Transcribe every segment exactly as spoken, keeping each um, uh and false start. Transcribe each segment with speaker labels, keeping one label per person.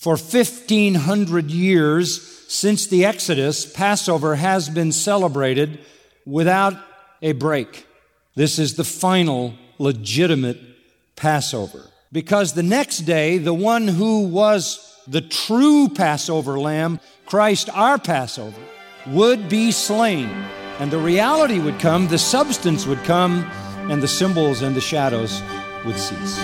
Speaker 1: For fifteen hundred years since the Exodus, Passover has been celebrated without a break. This is the final legitimate Passover. Because the next day, the one who was the true Passover lamb, Christ our Passover, would be slain. And the reality would come, the substance would come, and the symbols and the shadows would cease.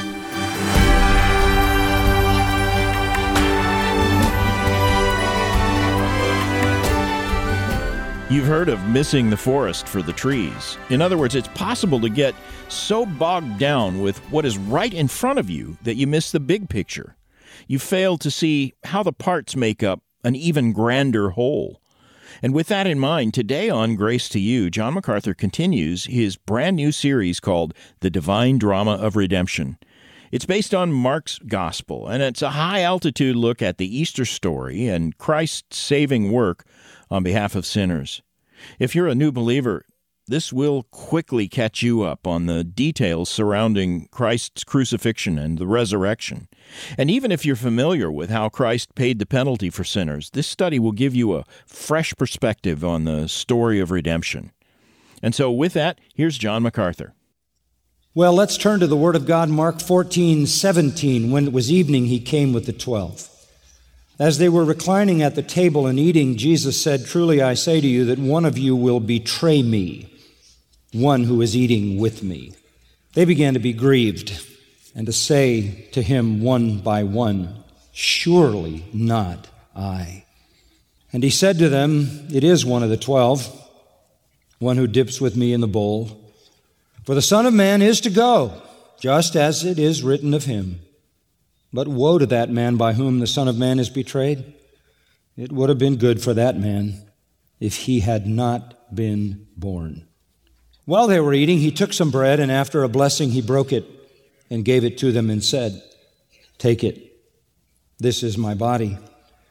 Speaker 2: You've heard of missing the forest for the trees. In other words, it's possible to get so bogged down with what is right in front of you that you miss the big picture. You fail to see how the parts make up an even grander whole. And with that in mind, today on Grace to You, John MacArthur continues his brand new series called The Divine Drama of Redemption. It's based on Mark's Gospel, and it's a high-altitude look at the Easter story and Christ's saving work on behalf of sinners. If you're a new believer, this will quickly catch you up on the details surrounding Christ's crucifixion and the resurrection. And even if you're familiar with how Christ paid the penalty for sinners, this study will give you a fresh perspective on the story of redemption. And so with that, here's John MacArthur.
Speaker 1: Well, let's turn to the Word of God, Mark fourteen seventeen. When it was evening, he came with the twelve. As they were reclining at the table and eating, Jesus said, "Truly I say to you that one of you will betray me, one who is eating with me." They began to be grieved and to say to him one by one, "Surely not I." And he said to them, "It is one of the twelve, one who dips with me in the bowl. For the Son of Man is to go, just as it is written of him. But woe to that man by whom the Son of Man is betrayed. It would have been good for that man if he had not been born." While they were eating, he took some bread, and after a blessing he broke it and gave it to them and said, "Take it, this is my body."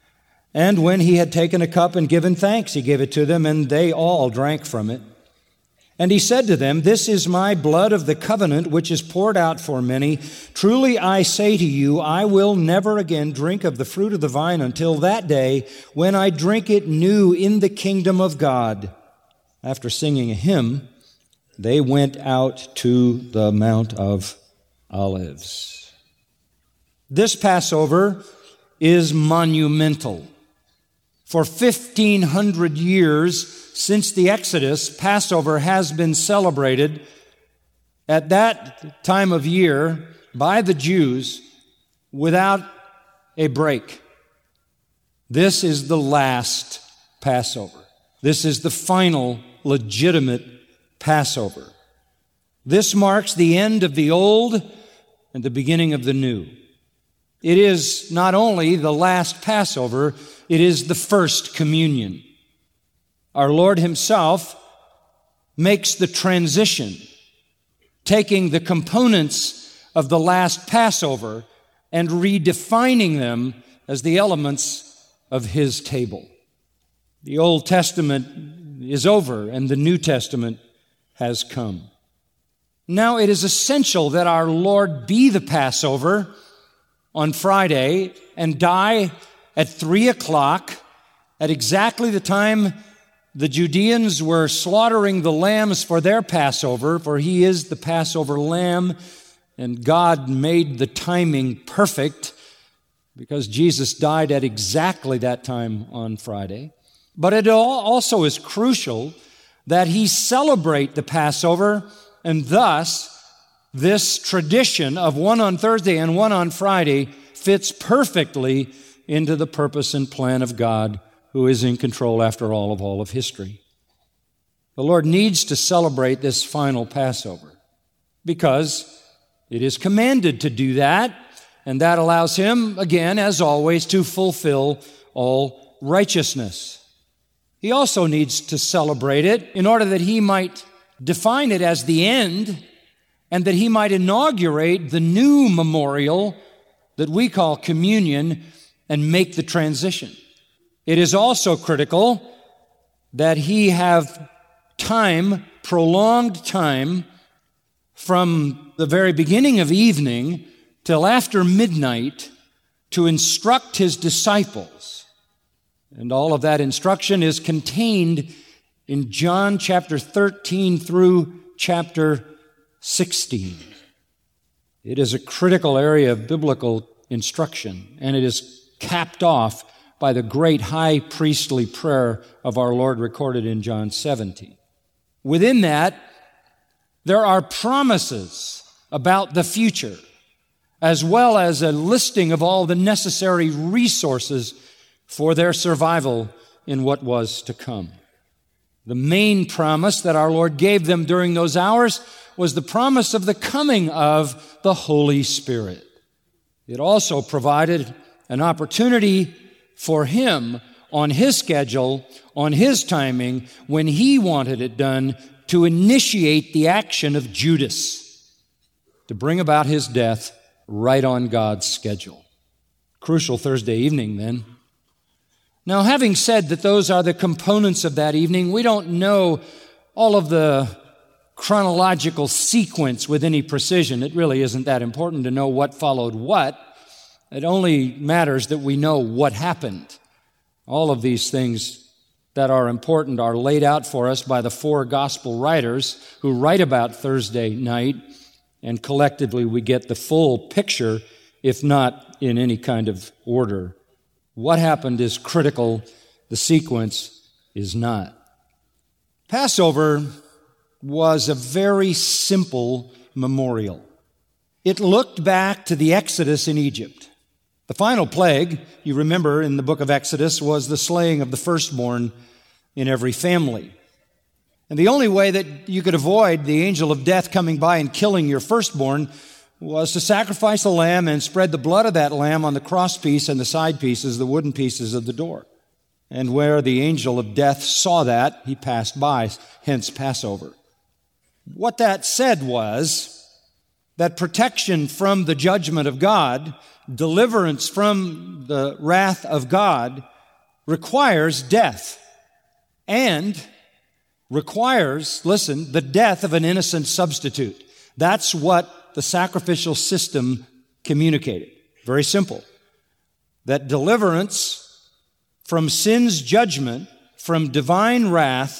Speaker 1: And when he had taken a cup and given thanks, he gave it to them, and they all drank from it. And he said to them, "This is my blood of the covenant, which is poured out for many. Truly I say to you, I will never again drink of the fruit of the vine until that day when I drink it new in the kingdom of God." After singing a hymn, they went out to the Mount of Olives. This Passover is monumental. For fifteen hundred years since the Exodus, Passover has been celebrated at that time of year by the Jews without a break. This is the last Passover. This is the final legitimate Passover. This marks the end of the old and the beginning of the new. It is not only the last Passover, it is the first communion. Our Lord himself makes the transition, taking the components of the last Passover and redefining them as the elements of his table. The Old Testament is over and the New Testament has come. Now it is essential that our Lord be the Passover on Friday and die at three o'clock at exactly the time the Judeans were slaughtering the lambs for their Passover, for he is the Passover lamb, and God made the timing perfect because Jesus died at exactly that time on Friday. But it also is crucial that he celebrate the Passover, and thus this tradition of one on Thursday and one on Friday fits perfectly into the purpose and plan of God, who is in control, after all, of all of history. The Lord needs to celebrate this final Passover because it is commanded to do that, and that allows him, again, as always, to fulfill all righteousness. He also needs to celebrate it in order that he might define it as the end and that he might inaugurate the new memorial that we call communion and make the transition. It is also critical that he have time, prolonged time, from the very beginning of evening till after midnight to instruct his disciples. And all of that instruction is contained in John chapter thirteen through chapter sixteen. It is a critical area of biblical instruction, and it is capped off by the great high priestly prayer of our Lord recorded in John seventeen. Within that, there are promises about the future, as well as a listing of all the necessary resources for their survival in what was to come. The main promise that our Lord gave them during those hours was the promise of the coming of the Holy Spirit. It also provided an opportunity for Him on His schedule, on His timing, when He wanted it done, to initiate the action of Judas, to bring about His death right on God's schedule. Crucial Thursday evening, then. Now, having said that those are the components of that evening, we don't know all of the chronological sequence with any precision. It really isn't that important to know what followed what. It only matters that we know what happened. All of these things that are important are laid out for us by the four gospel writers who write about Thursday night, and collectively we get the full picture, if not in any kind of order. What happened is critical. The sequence is not. Passover was a very simple memorial. It looked back to the Exodus in Egypt. The final plague, you remember in the book of Exodus, was the slaying of the firstborn in every family. And the only way that you could avoid the angel of death coming by and killing your firstborn was to sacrifice a lamb and spread the blood of that lamb on the crosspiece and the side pieces, the wooden pieces of the door. And where the angel of death saw that, he passed by, hence Passover. What that said was that protection from the judgment of God, deliverance from the wrath of God, requires death and requires, listen, the death of an innocent substitute. That's what the sacrificial system communicated. Very simple. That deliverance from sin's judgment, from divine wrath,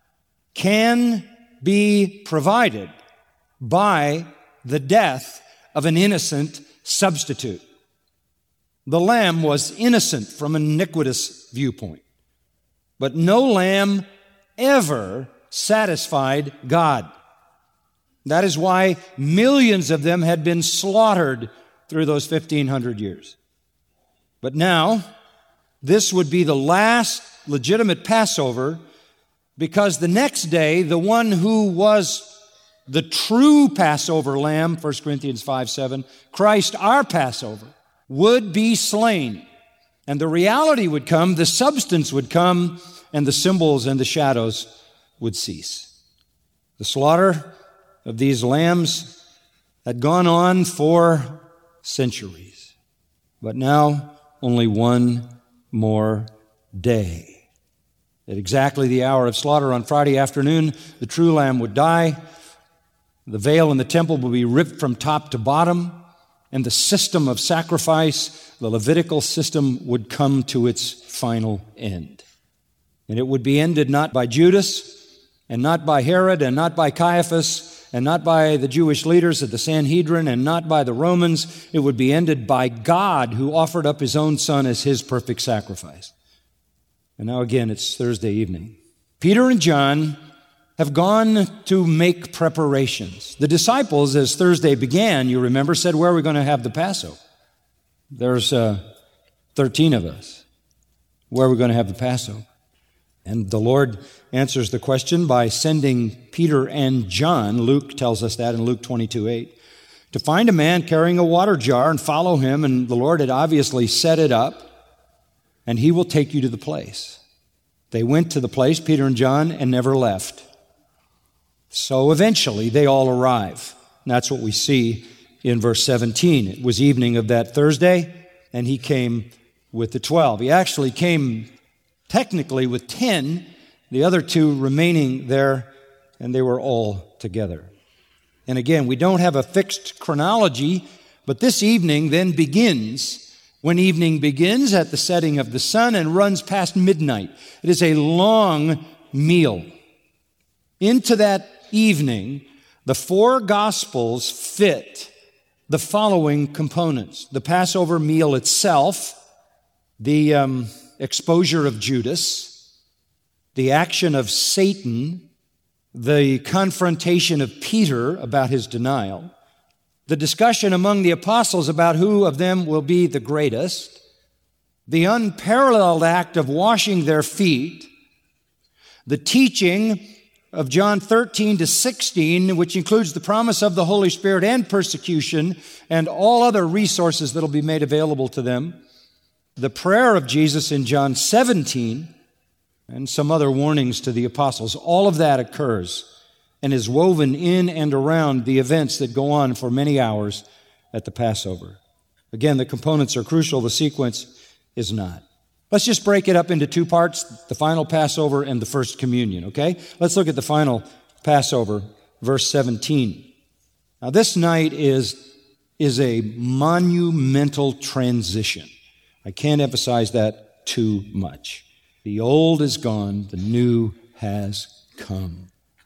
Speaker 1: can be provided by the death of an innocent substitute. The lamb was innocent from an iniquitous viewpoint, but no lamb ever satisfied God. That is why millions of them had been slaughtered through those fifteen hundred years. But now, this would be the last legitimate Passover, because the next day, the one who was the true Passover lamb, First Corinthians five seven, Christ our Passover, would be slain. And the reality would come, the substance would come, and the symbols and the shadows would cease. The slaughter of these lambs had gone on for centuries. But now, only one more day. At exactly the hour of slaughter on Friday afternoon, the true lamb would die. The veil in the temple would be ripped from top to bottom, and the system of sacrifice, the Levitical system, would come to its final end. And it would be ended not by Judas, and not by Herod, and not by Caiaphas, and not by the Jewish leaders of the Sanhedrin, and not by the Romans. It would be ended by God, who offered up His own Son as His perfect sacrifice. And now again, it's Thursday evening. Peter and John have gone to make preparations. The disciples, as Thursday began, you remember, said, where are we going to have the Passover? There's uh, thirteen of us. Where are we going to have the Passover? And the Lord answers the question by sending Peter and John, Luke tells us that in Luke twenty-two eight, to find a man carrying a water jar and follow him. And the Lord had obviously set it up, and he will take you to the place. They went to the place, Peter and John, and never left. So eventually they all arrive. And that's what we see in verse seventeen. It was evening of that Thursday, and he came with the twelve. He actually came technically with ten, the other two remaining there, and they were all together. And again, we don't have a fixed chronology, but this evening then begins when evening begins at the setting of the sun and runs past midnight. It is a long meal. Into that evening, the four Gospels fit the following components: the Passover meal itself, the um, exposure of Judas, the action of Satan, the confrontation of Peter about his denial, the discussion among the apostles about who of them will be the greatest, the unparalleled act of washing their feet, the teaching of John thirteen to sixteen, which includes the promise of the Holy Spirit and persecution and all other resources that will be made available to them, the prayer of Jesus in John seventeen, and some other warnings to the apostles. All of that occurs and is woven in and around the events that go on for many hours at the Passover. Again, the components are crucial. The sequence is not. Let's just break it up into two parts, the final Passover and the first communion, okay? Let's look at the final Passover, verse seventeen. Now, this night is, is a monumental transition. I can't emphasize that too much. The old is gone, the new has come.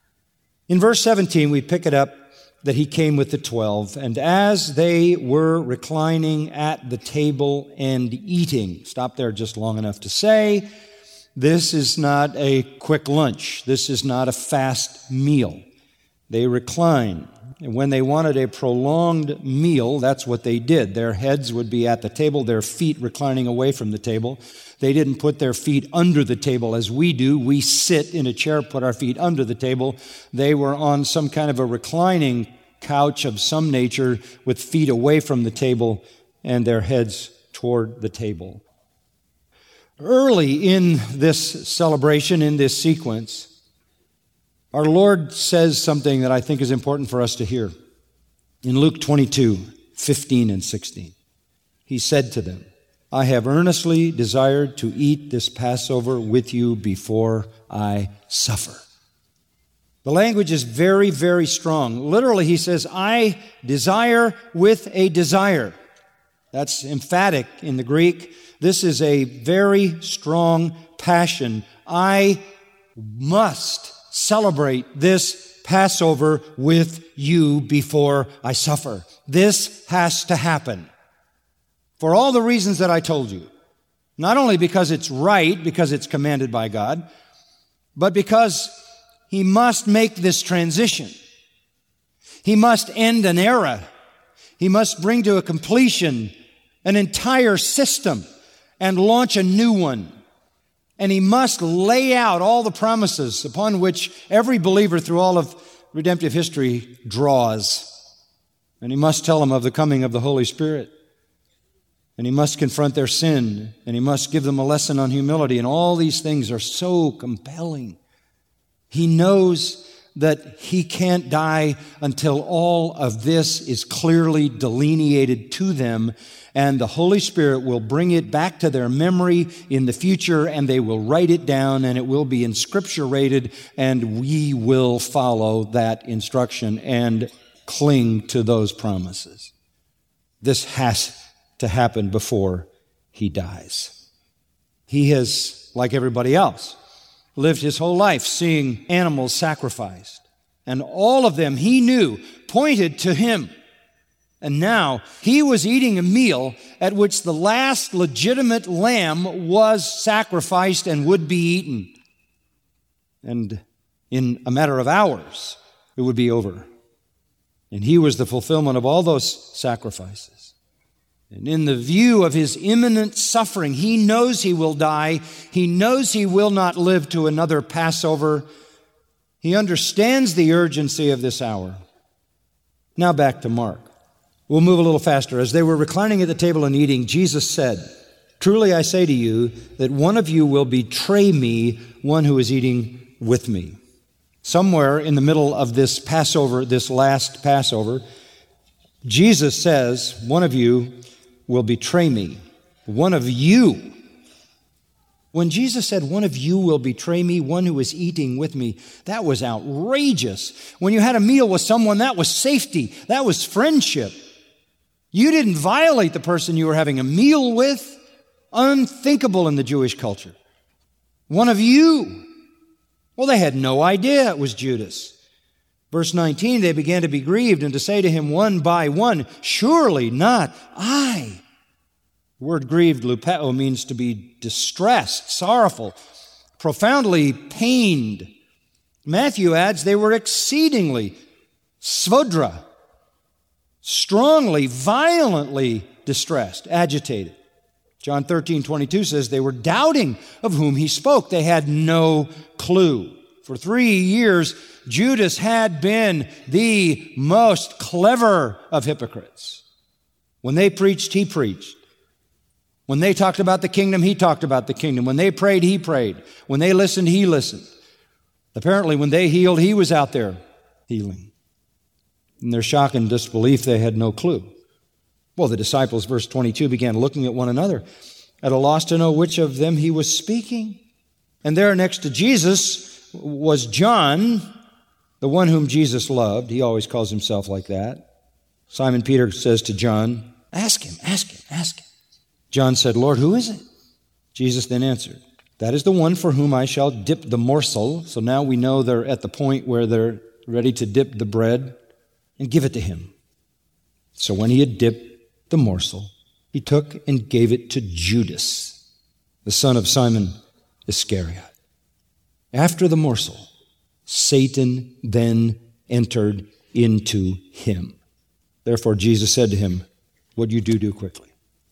Speaker 1: In verse seventeen, we pick it up that he came with the twelve, and as they were reclining at the table and eating, stop there just long enough to say, this is not a quick lunch. This is not a fast meal. They recline. And when they wanted a prolonged meal, that's what they did. Their heads would be at the table, their feet reclining away from the table. They didn't put their feet under the table as we do. We sit in a chair, put our feet under the table. They were on some kind of a reclining couch of some nature with feet away from the table and their heads toward the table. Early in this celebration, in this sequence, our Lord says something that I think is important for us to hear. In Luke twenty-two, fifteen and sixteen, he said to them, I have earnestly desired to eat this Passover with you before I suffer. The language is very, very strong. Literally, he says, I desire with a desire. That's emphatic in the Greek. This is a very strong passion. I must celebrate this Passover with you before I suffer. This has to happen. For all the reasons that I told you. Not only because it's right, because it's commanded by God, but because he must make this transition. He must end an era. He must bring to a completion an entire system and launch a new one. And he must lay out all the promises upon which every believer through all of redemptive history draws. And he must tell them of the coming of the Holy Spirit. And he must confront their sin. And he must give them a lesson on humility. And all these things are so compelling. He knows that he can't die until all of this is clearly delineated to them, and the Holy Spirit will bring it back to their memory in the future, and they will write it down, and it will be inscripturated, and we will follow that instruction and cling to those promises. This has to happen before he dies. He has, like everybody else, lived his whole life seeing animals sacrificed. And all of them, he knew, pointed to him. And now he was eating a meal at which the last legitimate lamb was sacrificed and would be eaten. And in a matter of hours, it would be over. And he was the fulfillment of all those sacrifices. And in the view of his imminent suffering, he knows he will die. He knows he will not live to another Passover. He understands the urgency of this hour. Now back to Mark. We'll move a little faster. As they were reclining at the table and eating, Jesus said, Truly I say to you that one of you will betray me, one who is eating with me. Somewhere in the middle of this Passover, this last Passover, Jesus says, one of you will betray me. One of you. When Jesus said, one of you will betray me, one who is eating with me, that was outrageous. When you had a meal with someone, that was safety. That was friendship. You didn't violate the person you were having a meal with. Unthinkable in the Jewish culture. One of you. Well, they had no idea it was Judas. Verse nineteen, they began to be grieved and to say to him one by one, surely not I. The word grieved, lupeo, means to be distressed, sorrowful, profoundly pained. Matthew adds they were exceedingly, svodra, strongly, violently distressed, agitated. John thirteen twenty-two says they were doubting of whom he spoke. They had no clue. For three years, Judas had been the most clever of hypocrites. When they preached, he preached. When they talked about the kingdom, he talked about the kingdom. When they prayed, he prayed. When they listened, he listened. Apparently, when they healed, he was out there healing. In their shock and disbelief, they had no clue. Well, the disciples, verse twenty-two, began looking at one another, at a loss to know which of them he was speaking. And there next to Jesus was John, the one whom Jesus loved. He always calls himself like that. Simon Peter says to John, ask him, ask him, ask him. John said, Lord, who is it? Jesus then answered, that is the one for whom I shall dip the morsel. So now we know they're at the point where they're ready to dip the bread and give it to him. So when he had dipped the morsel, he took and gave it to Judas, the son of Simon Iscariot. After the morsel, Satan then entered into him. Therefore, Jesus said to him, what you do, do quickly.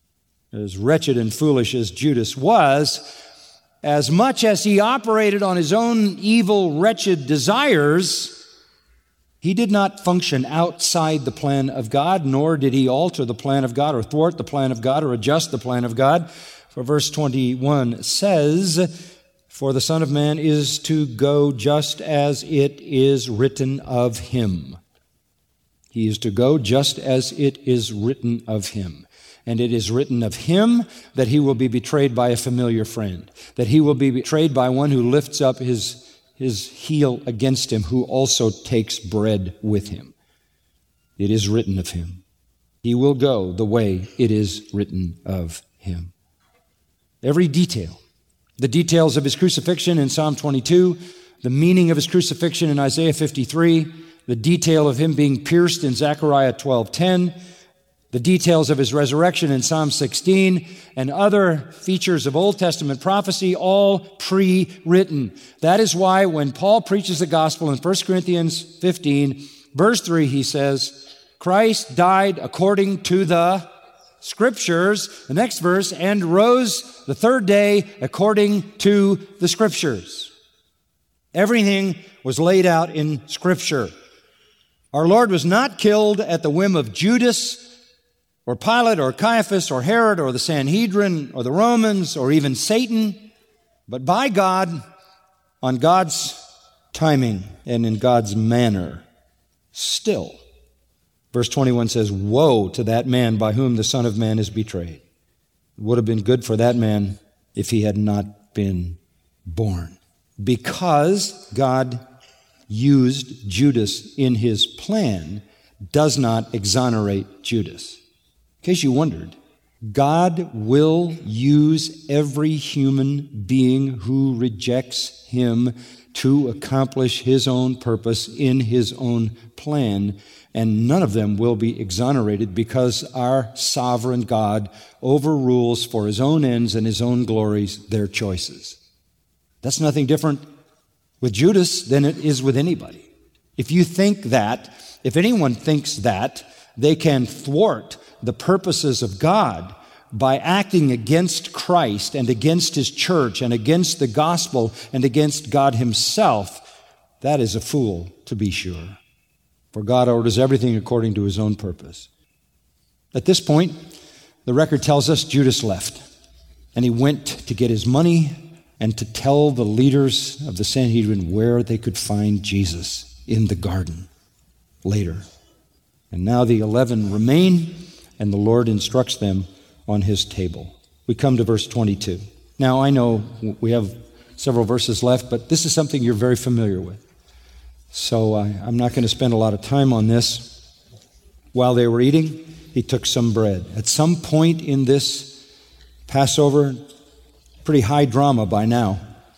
Speaker 1: As wretched and foolish as Judas was, as much as he operated on his own evil, wretched desires, he did not function outside the plan of God, nor did he alter the plan of God or thwart the plan of God or adjust the plan of God. For verse twenty-one says, for the Son of Man is to go just as it is written of him. He is to go just as it is written of him. And it is written of him that he will be betrayed by a familiar friend, that he will be betrayed by one who lifts up his, his heel against him, who also takes bread with him. It is written of him. He will go the way it is written of him. Every detail. The details of his crucifixion in Psalm twenty-two, the meaning of his crucifixion in Isaiah fifty-three, the detail of him being pierced in Zechariah twelve ten, the details of his resurrection in Psalm sixteen, and other features of Old Testament prophecy, all pre-written. That is why when Paul preaches the gospel in First Corinthians fifteen, verse three, he says, Christ died according to the Scriptures, the next verse, and rose the third day according to the Scriptures. Everything was laid out in Scripture. Our Lord was not killed at the whim of Judas or Pilate or Caiaphas or Herod or the Sanhedrin or the Romans or even Satan, but by God, on God's timing and in God's manner, still. Verse twenty-one says, woe to that man by whom the Son of Man is betrayed. It would have been good for that man if he had not been born. Because God used Judas in his plan does not exonerate Judas. In case you wondered, God will use every human being who rejects him to accomplish his own purpose in his own plan, and none of them will be exonerated because our sovereign God overrules for his own ends and his own glories their choices. That's nothing different with Judas than it is with anybody. If you think that, if anyone thinks that, they can thwart the purposes of God by acting against Christ and against his church and against the gospel and against God himself, that is a fool, to be sure. For God orders everything according to his own purpose. At this point, the record tells us Judas left, and he went to get his money and to tell the leaders of the Sanhedrin where they could find Jesus in the garden later. And now the eleven remain, and the Lord instructs them on his table. We come to verse twenty-two. Now, I know we have several verses left, but this is something you're very familiar with. So uh, I'm not going to spend a lot of time on this. While they were eating, he took some bread. At some point in this Passover, pretty high drama by now,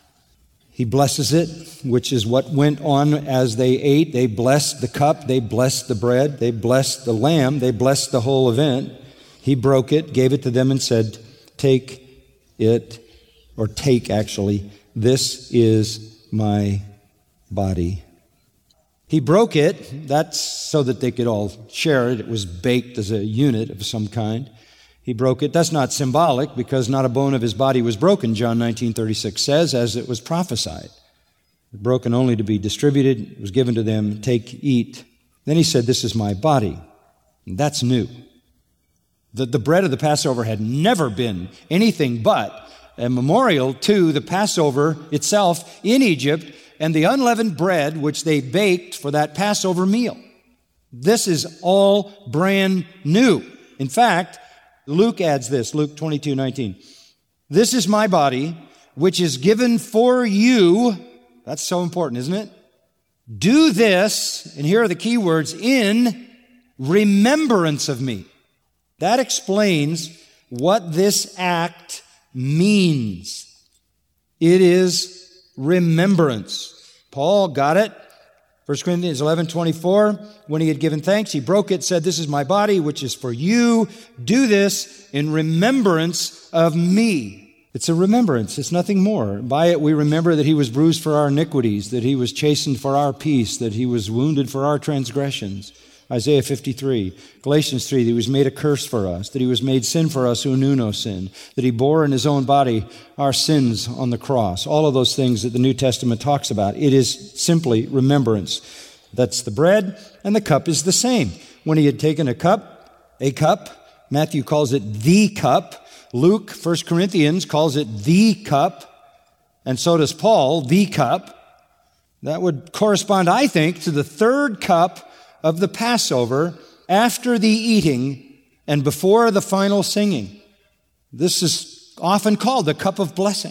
Speaker 1: he blesses it, which is what went on as they ate. They blessed the cup, they blessed the bread, they blessed the lamb, they blessed the whole event. He broke it, gave it to them, and said, take it, or take actually, this is my body. He broke it, that's so that they could all share it. It was baked as a unit of some kind. He broke it. That's not symbolic, because not a bone of his body was broken, John nineteen thirty-six says, as it was prophesied. Broken only to be distributed. It was given to them. Take, eat. Then he said, this is my body. And that's new. The, the bread of the Passover had never been anything but a memorial to the Passover itself in Egypt and the unleavened bread which they baked for that Passover meal. This is all brand new. In fact, Luke adds this, Luke twenty-two nineteen. This is my body, which is given for you. That's so important, isn't it? Do this, and here are the key words, in remembrance of me. That explains what this act means. It is remembrance. Paul got it. First Corinthians eleven twenty-four, when he had given thanks, he broke it, said, this is my body, which is for you. Do this in remembrance of me. It's a remembrance. It's nothing more. By it we remember that he was bruised for our iniquities, that he was chastened for our peace, that he was wounded for our transgressions. Isaiah fifty-three, Galatians three, that he was made a curse for us, that he was made sin for us who knew no sin, that he bore in his own body our sins on the cross. All of those things that the New Testament talks about. It is simply remembrance. That's the bread, and the cup is the same. When he had taken a cup, a cup, Matthew calls it the cup. Luke, First Corinthians, calls it the cup, and so does Paul, the cup. That would correspond, I think, to the third cup of the Passover after the eating and before the final singing. This is often called the cup of blessing.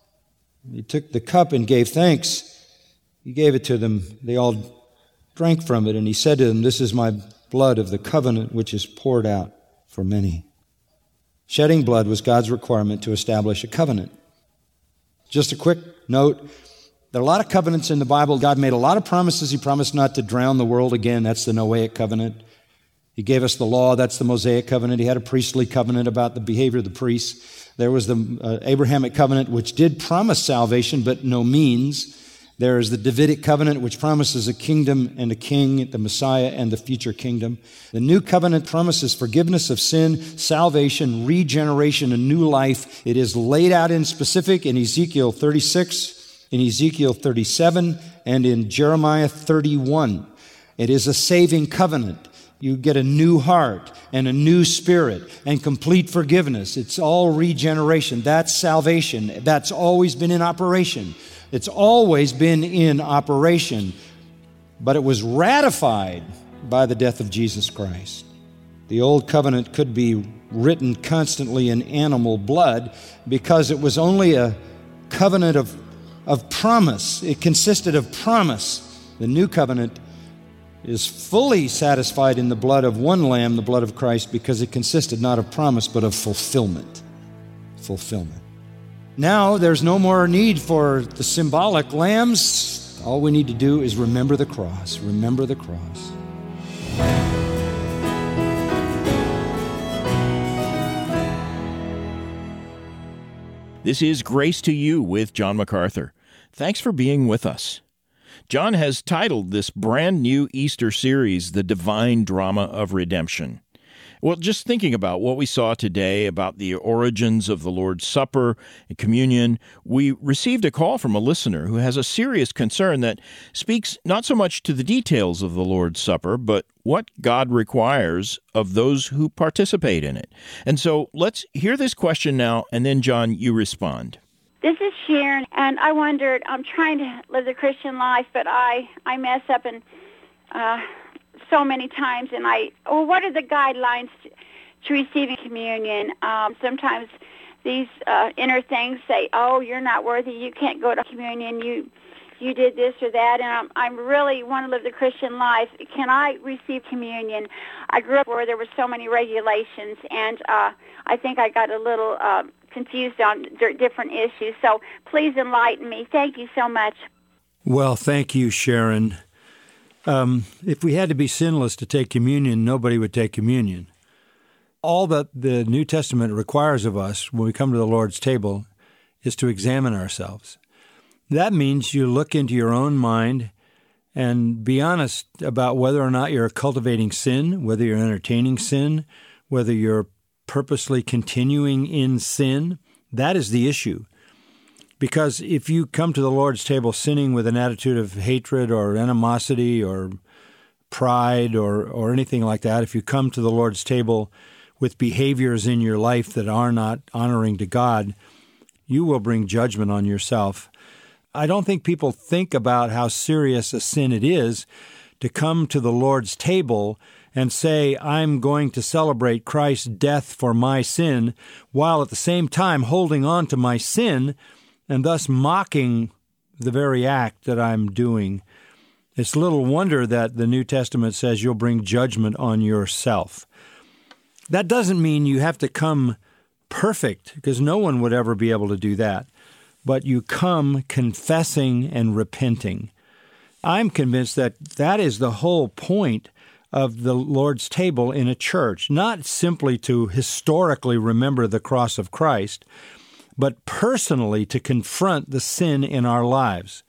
Speaker 1: He took the cup and gave thanks. He gave it to them. They all drank from it, and he said to them, this is my blood of the covenant which is poured out for many. Shedding blood was God's requirement to establish a covenant. Just a quick note. There are a lot of covenants in the Bible. God made a lot of promises. He promised not to drown the world again. That's the Noahic covenant. He gave us the law. That's the Mosaic covenant. He had a priestly covenant about the behavior of the priests. There was the uh, Abrahamic covenant, which did promise salvation, but no means. There is the Davidic covenant, which promises a kingdom and a king, the Messiah and the future kingdom. The new covenant promises forgiveness of sin, salvation, regeneration, a new life. It is laid out in specific in Ezekiel thirty-six, in Ezekiel thirty-seven, and in Jeremiah thirty-one. It is a saving covenant. You get a new heart and a new spirit and complete forgiveness. It's all regeneration. That's salvation. That's always been in operation. It's always been in operation, but it was ratified by the death of Jesus Christ. The old covenant could be written constantly in animal blood because it was only a covenant of, of promise. It consisted of promise. The new covenant is fully satisfied in the blood of one lamb, the blood of Christ, because it consisted not of promise, but of fulfillment. Fulfillment. Now there's no more need for the symbolic lambs. All we need to do is remember the cross. Remember the cross.
Speaker 2: This is Grace to You with John MacArthur. Thanks for being with us. John has titled this brand new Easter series, The Divine Drama of Redemption. Well, just thinking about what we saw today about the origins of the Lord's Supper and communion, we received a call from a listener who has a serious concern that speaks not so much to the details of the Lord's Supper, but what God requires of those who participate in it. And so let's hear this question now, and then, John, you respond.
Speaker 3: This is Sharon, and I wondered, I'm trying to live the Christian life, but I, I mess up and uh, so many times, and I, well, what are the guidelines to, to receiving communion? Um, sometimes these uh, inner things say, oh, you're not worthy, you can't go to communion, you you did this or that, and I'm, I'm really want to live the Christian life. Can I receive communion? I grew up where there were so many regulations, and uh, I think I got a little uh, confused on d- different issues. So please enlighten me. Thank you so much.
Speaker 1: Well, thank you, Sharon. Um, if we had to be sinless to take communion, nobody would take communion. All that the New Testament requires of us when we come to the Lord's table is to examine ourselves. That means you look into your own mind and be honest about whether or not you're cultivating sin, whether you're entertaining sin, whether you're purposely continuing in sin. That is the issue. Because if you come to the Lord's table sinning with an attitude of hatred or animosity or pride or, or anything like that, if you come to the Lord's table with behaviors in your life that are not honoring to God, you will bring judgment on yourself. I don't think people think about how serious a sin it is to come to the Lord's table and say, I'm going to celebrate Christ's death for my sin, while at the same time holding on to my sin and thus mocking the very act that I'm doing. It's little wonder that the New Testament says you'll bring judgment on yourself. That doesn't mean you have to come perfect, because no one would ever be able to do that. But you come confessing and repenting. I'm convinced that that is the whole point of the Lord's table in a church, not simply to historically remember the cross of Christ, but personally to confront the sin in our lives.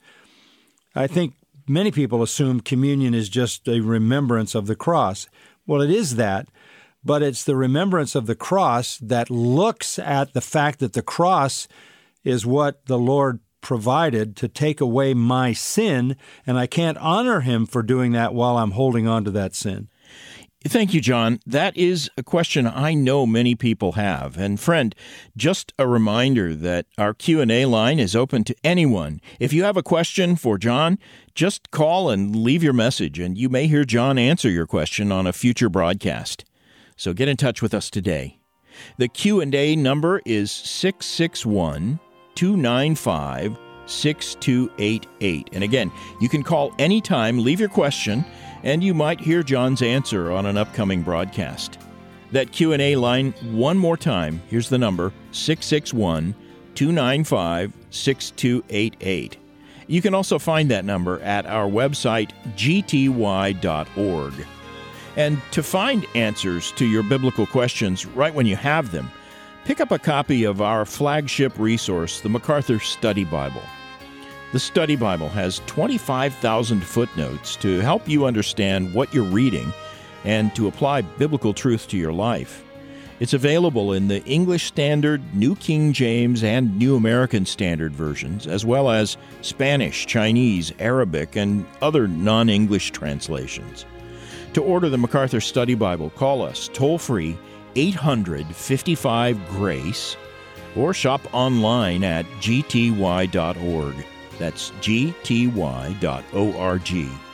Speaker 1: I think many people assume communion is just a remembrance of the cross. Well, it is that, but it's the remembrance of the cross that looks at the fact that the cross is what the Lord provided to take away my sin, and I can't honor Him for doing that while I'm holding on to that sin.
Speaker 2: Thank you, John. That is a question I know many people have. And friend, just a reminder that our Q and A line is open to anyone. If you have a question for John, just call and leave your message, and you may hear John answer your question on a future broadcast. So get in touch with us today. The Q and A number is six six one, two nine five, six two eight eight. And again, you can call anytime, leave your question, and you might hear John's answer on an upcoming broadcast. That Q and A line one more time. Here's the number, six six one, two nine five, six two eight eight. You can also find that number at our website, g t y dot org. And to find answers to your biblical questions right when you have them, pick up a copy of our flagship resource, the MacArthur Study Bible. The Study Bible has twenty-five thousand footnotes to help you understand what you're reading and to apply biblical truth to your life. It's available in the English Standard, New King James, and New American Standard versions, as well as Spanish, Chinese, Arabic, and other non-English translations. To order the MacArthur Study Bible, call us toll-free eight hundred, fifty-five, GRACE or shop online at g t y dot org. That's g t y dot org.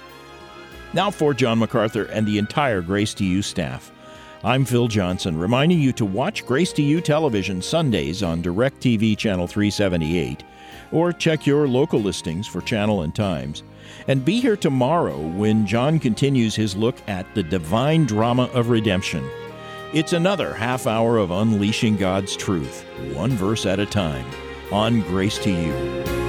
Speaker 2: Now for John MacArthur and the entire Grace to You staff, I'm Phil Johnson, reminding you to watch Grace to You television Sundays on DirecTV Channel three seventy-eight, or check your local listings for channel and times. And be here tomorrow when John continues his look at the divine drama of redemption. It's another half hour of unleashing God's truth, one verse at a time, on Grace to You.